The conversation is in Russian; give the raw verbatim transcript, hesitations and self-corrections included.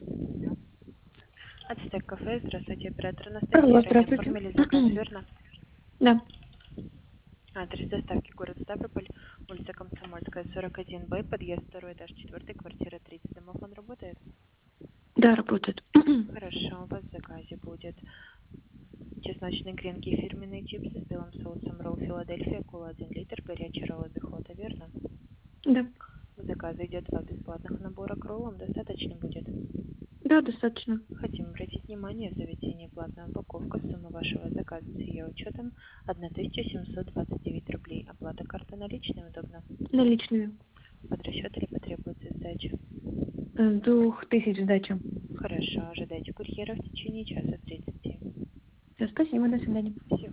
Ацтек кафе, здравствуйте, оператор Алло, Анастасия. Ранее здравствуйте. оформили заказ, верно? Да, Адрес доставки город Ставрополь, улица Комсомольская, сорок один Б, подъезд второй этаж, четвертый, квартира тридцать. Домофон работает? да, работает. Хорошо, у вас в заказе будет чесночные гренки, фирменные чипсы с белым соусом, ролл Филадельфия, кола один литр, горячий ролл обихода, верно? Да, В заказе идет два бесплатных набора к роллам, достаточно будет? да, достаточно. Хотим обратить внимание, в заведении платная упаковка, сумма вашего заказа с ее учетом тысяча семьсот двадцать девять рублей. Оплата карты наличной удобно? Наличными. Под расчет или потребуется сдача? С двух тысяч сдача. Хорошо, ожидайте курьера в течение часа тридцати. Все, спасибо, до свидания. Всего